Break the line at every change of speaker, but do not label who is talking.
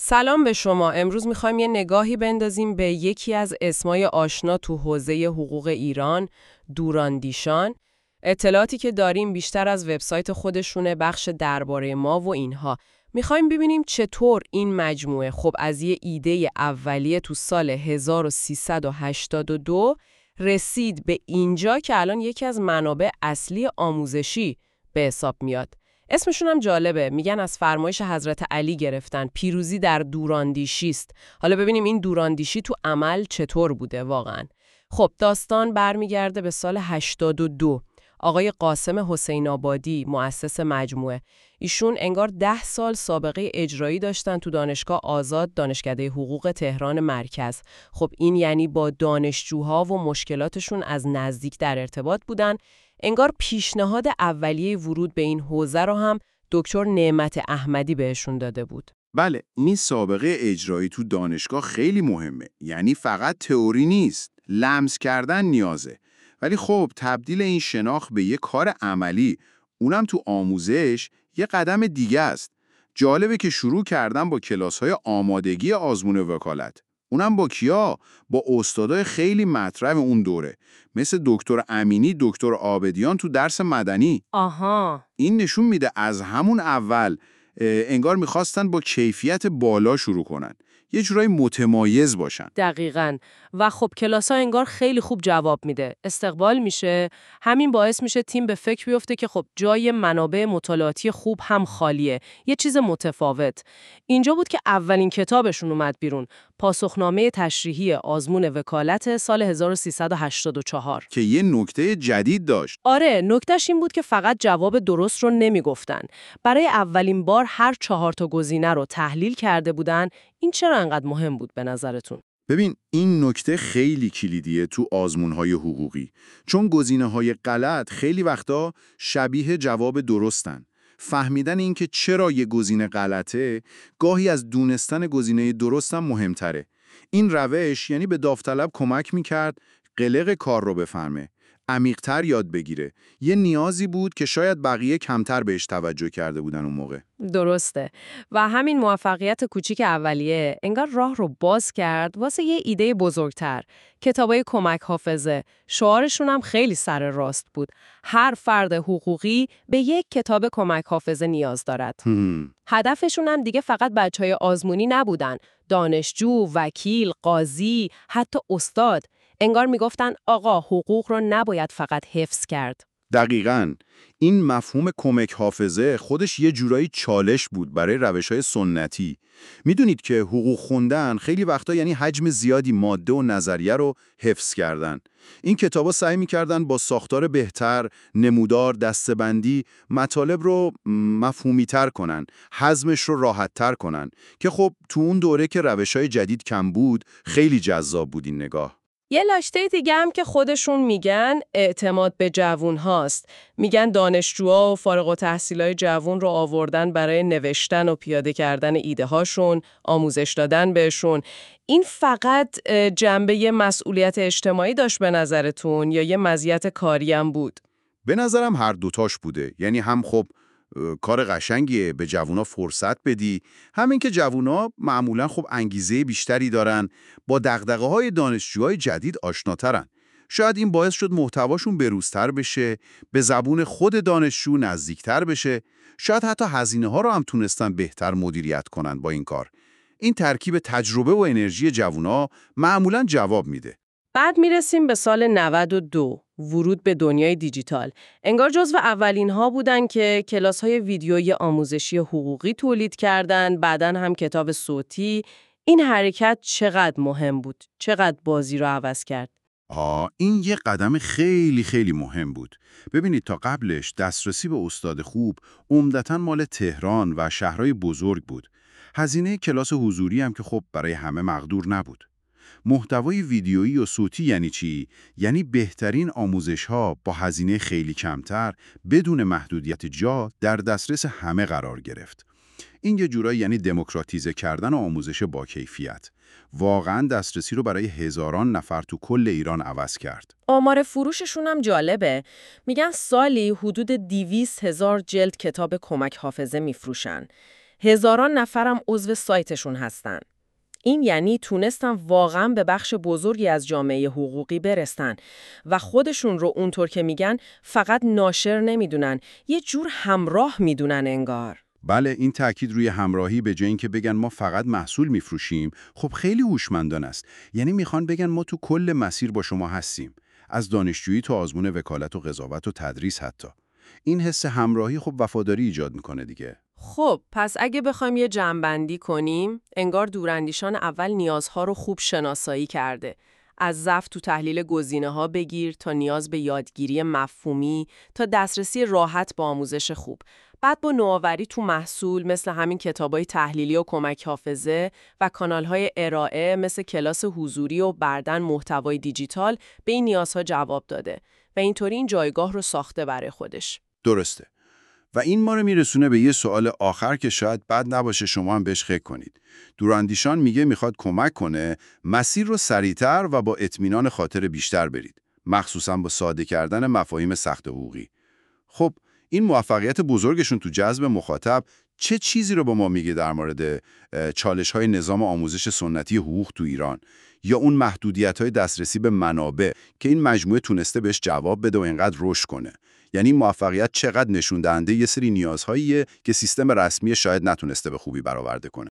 سلام به شما. امروز میخوایم یه نگاهی بندازیم به یکی از اسمای آشنا تو حوزه حقوق ایران، دوراندیشان. اطلاعاتی که داریم بیشتر از وبسایت خودشونه، بخش درباره ما و اینها. میخوایم ببینیم چطور این مجموعه از یه ایده اولیه تو سال 1382 رسید به اینجا که الان یکی از منابع اصلی آموزشی به حساب میاد. اسمشون هم جالبه، میگن از فرمایش حضرت علی گرفتن، پیروزی در دوراندیشی است. حالا ببینیم این دوراندیشی تو عمل چطور بوده واقعا. خب داستان برمیگرده به سال 82. آقای قاسم حسین آبادی، مؤسس مجموعه، ایشون انگار 10 سال سابقه اجرایی داشتن تو دانشگاه آزاد، دانشکده حقوق تهران مرکز. خب این یعنی با دانشجوها و مشکلاتشون از نزدیک در ارتباط بودن. انگار پیشنهاد اولیه ورود به این حوزه رو هم دکتر نعمت احمدی بهشون داده بود.
بله، این سابقه اجرایی تو دانشگاه خیلی مهمه. یعنی فقط تئوری نیست، لمس کردن نیازه. ولی خب تبدیل این شناخت به یه کار عملی، اونم تو آموزش، یه قدم دیگه است. جالبه که شروع کردن با کلاس‌های آمادگی آزمون وکالت. اونم با کیا؟ با استادای خیلی مطرح اون دوره، مثل دکتر امینی، دکتر عابدیان تو درس مدنی.
آها.
این نشون میده از همون اول انگار میخواستن با کیفیت بالا شروع کنن، یه جورایی متمایز باشن.
دقیقاً. و خب کلاس‌ها انگار خیلی خوب جواب میده، استقبال میشه. همین باعث میشه تیم به فکر بیفته که خب جای منابع مطالعاتی خوب هم خالیه، یه چیز متفاوت. اینجا بود که اولین کتابشون اومد بیرون، پاسخنامه تشریحی آزمون وکالت سال 1384
که یه نکته جدید داشت.
آره، نکتهش این بود که فقط جواب درست رو نمیگفتن. برای اولین بار هر 4 تا گزینه رو تحلیل کرده بودن. این چرا انقدر مهم بود به نظرتون؟
ببین، این نکته خیلی کلیدیه تو آزمون‌های حقوقی، چون گزینه‌های غلط خیلی وقتا شبیه جواب درستن. فهمیدن این که چرا یه گزینه غلطه، گاهی از دونستن گزینه درستم مهمتره. این روش یعنی به داوطلب کمک می‌کرد قلق کار رو بفهمه، عمیق‌تر یاد بگیره. یه نیازی بود که شاید بقیه کمتر بهش توجه کرده بودن اون موقع.
درسته. و همین موفقیت کوچیک اولیه انگار راه رو باز کرد واسه یه ایده بزرگتر. کتابای کمک حافظه، شعارشون هم خیلی سر راست بود. هر فرد حقوقی به یک کتاب کمک حافظه نیاز دارد. هدفشون هم دیگه فقط بچهای آزمونی نبودن. دانشجو، وکیل، قاضی، حتی استاد. انگار میگفتن آقا حقوق رو نباید فقط حفظ کرد.
دقیقاً. این مفهوم کمک حافظه خودش یه جورایی چالش بود برای روش‌های سنتی. میدونید که حقوق خوندن خیلی وقتا یعنی حجم زیادی ماده و نظریه رو حفظ کردن. این کتابا سعی می‌کردن با ساختار بهتر، نمودار، دسته‌بندی، مطالب رو مفهومی‌تر کنن، هضمش رو راحت‌تر کنن، که خب تو اون دوره که روش‌های جدید کم بود، خیلی جذاب بود این نگاه.
یه لاشته دیگه هم که خودشون میگن اعتماد به جوون هاست. میگن دانشجوها و فارغ التحصیلای جوون رو آوردن برای نوشتن و پیاده کردن ایده هاشون، آموزش دادن بهشون. این فقط جنبه مسئولیت اجتماعی داشت به نظرتون یا یه مزیت کاری هم بود؟
به نظرم هر دوتاش بوده. یعنی هم خب کار قشنگیه به جوونا فرصت بدی، همین که جوونا معمولا خب انگیزه بیشتری دارن، با دغدغه‌های دانشجوهای جدید آشناترن. شاید این باعث شد محتواشون بروزتر بشه، به زبون خود دانشجو نزدیکتر بشه. شاید حتی هزینه‌ها رو هم تونستن بهتر مدیریت کنن با این کار. این ترکیب تجربه و انرژی جوونا معمولا جواب میده.
بعد میرسیم به سال 92، ورود به دنیای دیجیتال. انگار جزو اولین ها بودن که کلاس‌های ویدیویی آموزشی حقوقی تولید کردن، بعدن هم کتاب صوتی. این حرکت چقدر مهم بود؟ چقدر بازی رو عوض کرد؟
این یه قدم خیلی خیلی مهم بود. ببینید تا قبلش دسترسی به استاد خوب عمدتاً مال تهران و شهرهای بزرگ بود. هزینه کلاس حضوری هم که خب برای همه مقدور نبود. محتوای ویدیویی و صوتی یعنی چی؟ یعنی بهترین آموزش‌ها با هزینه خیلی کمتر، بدون محدودیت جا، در دسترس همه قرار گرفت. این یه جورایی یعنی دموکراتیزه کردن آموزش با کیفیت. واقعاً دسترسی رو برای هزاران نفر تو کل ایران عوض کرد.
آمار فروششون هم جالبه. میگن سالی حدود 200,000 جلد کتاب کمک حافظه میفروشن. هزاران نفرم عضو سایتشون هستن. این یعنی تونستن واقعا به بخش بزرگی از جامعه حقوقی برسن و خودشون رو اونطور که میگن فقط ناشر نمیدونن، یه جور همراه میدونن انگار.
بله، این تأکید روی همراهی به جای اینکه بگن ما فقط محصول میفروشیم، خب خیلی هوشمندانه است. یعنی میخوان بگن ما تو کل مسیر با شما هستیم، از دانشجویی تا آزمون وکالت و قضاوت و تدریس حتی. این حس همراهی خب وفاداری ایجاد میکنه دیگه.
خب پس اگه بخوایم یه جمع‌بندی کنیم، انگار دوراندیشان اول نیازها رو خوب شناسایی کرده. از ضعف تو تحلیل گزینه‌ها بگیر تا نیاز به یادگیری مفهومی تا دسترسی راحت به آموزش خوب. بعد با نوآوری تو محصول مثل همین کتابای تحلیلی و کمک حافظه و کانال‌های ارائه مثل کلاس حضوری و بعداً محتوای دیجیتال به این نیازها جواب داده و اینطوری این جایگاه رو ساخته برای خودش.
درسته. و این ما رو میرسونه به یه سوال آخر که شاید بد نباشه شما هم بهش فکر کنید. دوراندیشان میخواد کمک کنه مسیر رو سریعتر و با اطمینان خاطر بیشتر برید، مخصوصا با ساده کردن مفاهیم سخت حقوقی. خب این موفقیت بزرگشون تو جذب مخاطب چه چیزی رو با ما میگه در مورد چالش‌های نظام آموزش سنتی حقوق تو ایران یا اون محدودیت‌های دسترسی به منابع که این مجموعه تونسته بهش جواب بده و اینقدر رشد کنه؟ یعنی موفقیت چقدر نشون دهنده یه سری نیازهاییه که سیستم رسمی شاید نتونسته به خوبی برآورده کنه.